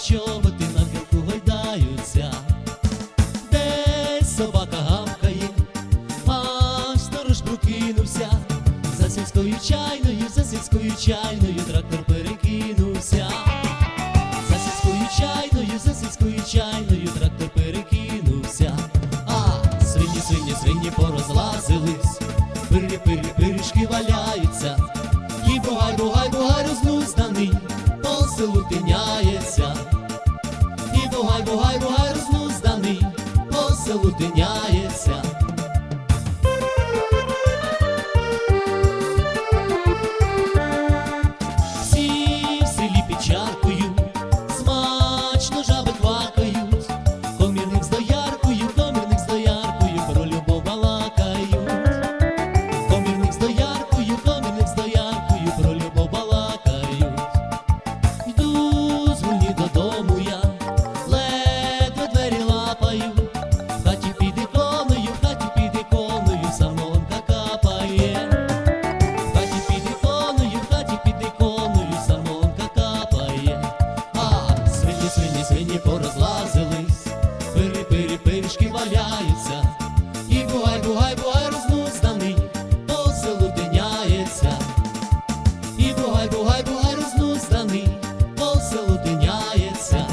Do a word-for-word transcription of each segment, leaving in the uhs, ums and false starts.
чоботи на гілку гойдаються. Десь собака гавкає, аж сторож прокинувся. За сільською чайною, за сільською чайною трактор перекинувся. За сільською чайною, за сільською чайною трактор перекинувся. А свині, свині, свині порозлазились, пирі, пирі, пиріжки валяються. І бугай, бугай, бугай рознузданий по селу тиняється. І бугай, бугай, бугай рознузданий по селу тиняється. Всі в селі під чаркою смачно жаби квакають. Комірник з дояркою, комірник з дояркою про любов балакають. Комірник з дояркою, комірник з дояркою про любов балакають. Йду з гульні додому я, ледве двері лапаю. В хаті під іконою, в хаті під іконою самогонка капає. В хаті під іконою, в хаті під іконою самогонка капає. А свині, свині, свині порозлазились, пирі, пирі, пиріжки валяються. І бугай, бугай, бугай рознузданий по селу тиняється. І бугай, бугай, бугай рознузданий по селу тиняється.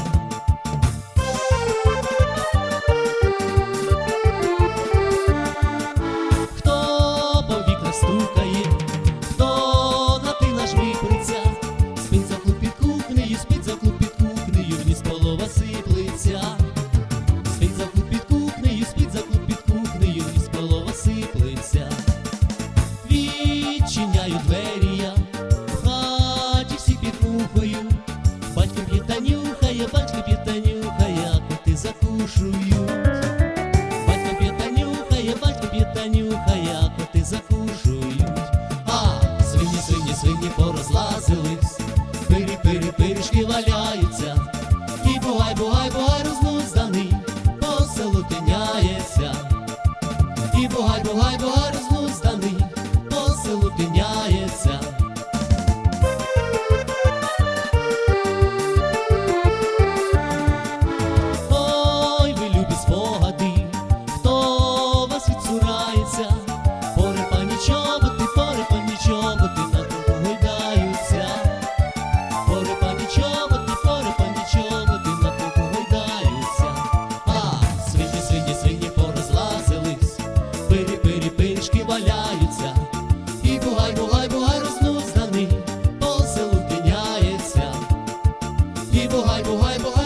Хто по вікнах стукає, хто на ти наш виприться, спить за клуб під кухнею, спить за клуб під кухнею, вниз полова сиплеться. Спить за клуб під кухнею, спить за клуб під кухнею, вниз полова сиплеться. Відчиняю двері я, в хаті всі під мухою. Батько п'є та нюхає, батько п'є та нюхає, а коти закушують. Батько п'є та нюхає, батько п'є та нюхає, а коти закушують. А свині, свині, свині порозлазились, пирі, пирі, пиріжки валяються. І бугай, бугай, бугай рознузданий по селу тиняється. І бугай, бугай, бугай рознузданий по селу тиняється. Ой, ви любі спогади, хто вас відсурається. Порепані чоботи, порепані чоботи на кругу гойдаються. Порепані чоботи, порепані чоботи на кругу гойдаються. А свині, свині, свині порозлазились, пирі, пирі, пиріжки валяються. І бугай, бугай, бугай рознузданий по селу тиняється. І бугай, бугай, бугай